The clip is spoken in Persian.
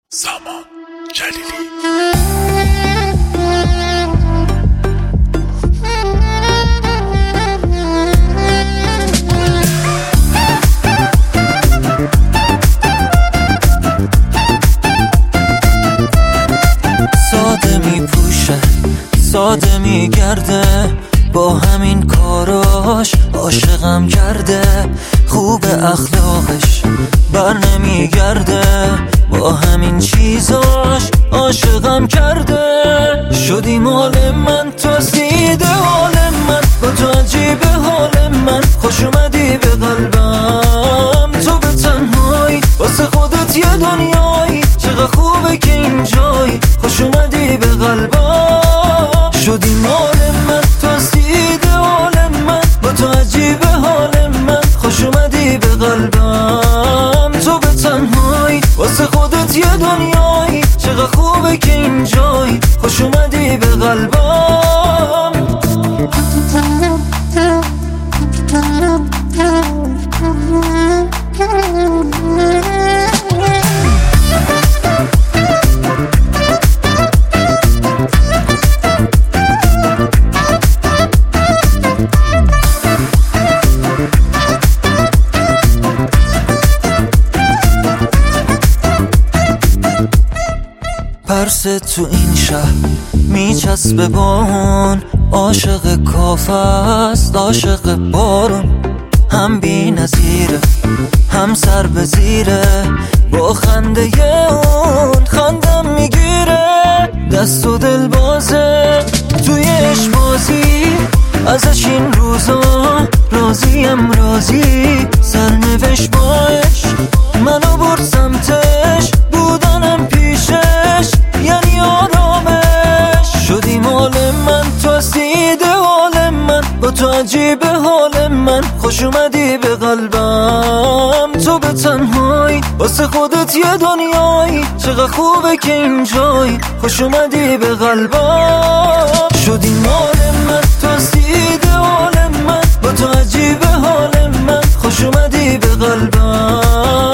سامان جلیلی. ساده می پوشه ساده می گرده، با همین کاراش عاشقم کرده. خوب اخلاقش بر نمی گرده، با همین چیزاش عاشقم کرده. شدی مال من، تو سیده حال من، با تو عجیبه حال من. خوش اومدی به قلبم، تو به تنهایی واسه خودت یه دنیایی. چقدر خوبه که اینجایی، خوش اومدی به قلبم. شدی مال من، تو سیده حال من، با تو عجیبه حال من. خوش اومدی به قلبم، تو به تنهایی واسه خودت یه دنیایی. چقدر خوبه که اینجایی، خوش اومدی به قلبم. پرسه تو این شهر میچسبه با اون، عاشق کافه است عاشق بارون. هم بی نظیره هم سر به زیره، با خنده اون خندم میگیره. دست و دل بازه توی عشق بازی، ازش این روزا راضیم راضی. سرنوشت با عشق منو برد سمتش، بودنم پیشش یعنی آرامش. شدی مال من، تو سیده حال من، با تو عجیبه حال من. خوش اومدی به قلبم، تو به تنهایی واسه خودت یه دنیایی. چقدر خوبه که اینجایی، خوش اومدی به قلبم. شدی مال من، تو سیده حال من، با تو عجیبه حال من. خوش اومدی به قلبم.